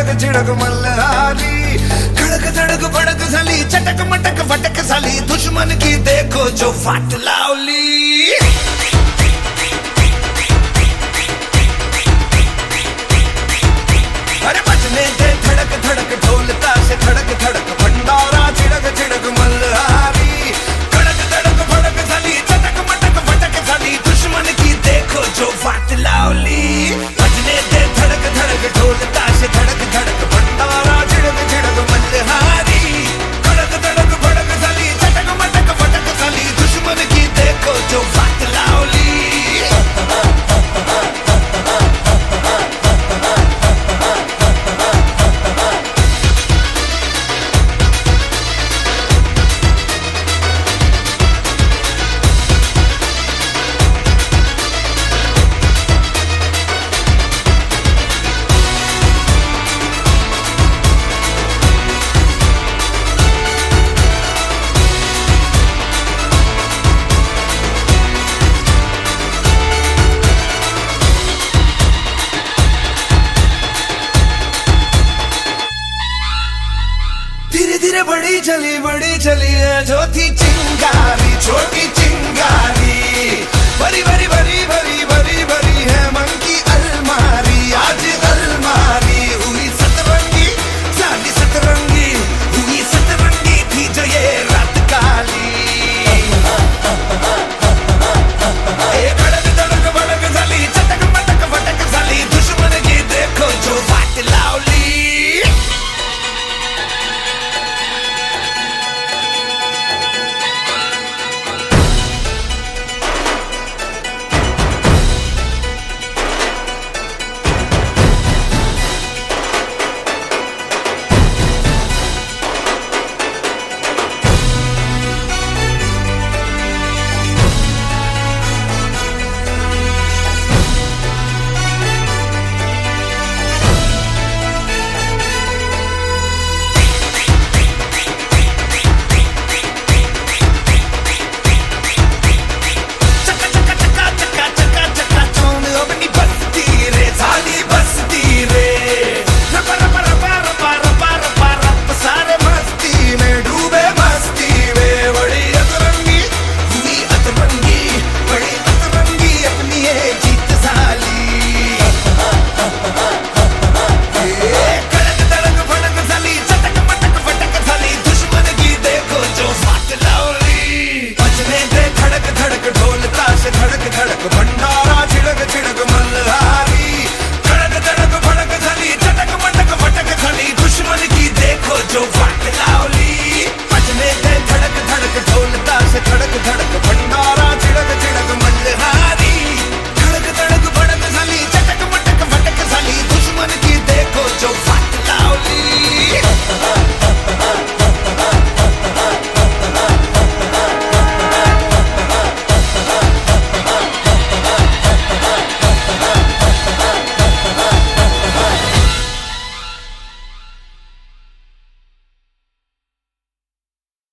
चिड़क चिड़क मल्हारी, खड़क धड़क भड़क साली, चटक मटक फटक साली, दुश्मन की देखो जो फाट लावली। अरे बजने दे धड़क धड़क ढोलता से धड़क धड़क भंडारा, चिड़क चिड़क मल्हारी, खड़क धड़क भड़क साली, चटक मटक फटक साली, दुश्मन की देखो जो फाट लावली। बजने दे धड़क धड़क ढोलता से धड़क धड़क भंडारा, चिड़क चिड़क मल्हारी, खड़क धड़क भड़क साली, चटक मटक फटक साली, दुश्मन की देखो जो फाट लावली। धीरे धीरे बड़ी चली है जो थी चिंगारी, छोटी चिंगारी, भरी भरी भरी भरी